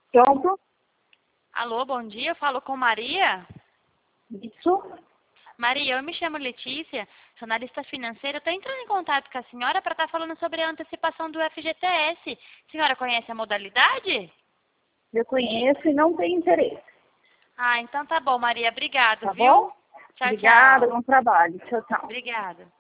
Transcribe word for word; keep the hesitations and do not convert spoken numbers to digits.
Pronto? Alô, bom dia, eu falo com Maria. Isso? Maria, eu me chamo Letícia, sou analista financeira. Estou entrando em contato com a senhora para estar falando sobre a antecipação do F G T S. A senhora conhece a modalidade? Eu conheço e não tenho interesse. Ah, então tá bom, Maria. Obrigado, Tá viu? bom? Tchau, Obrigada, tchau. bom trabalho. Tchau, tchau. Obrigada.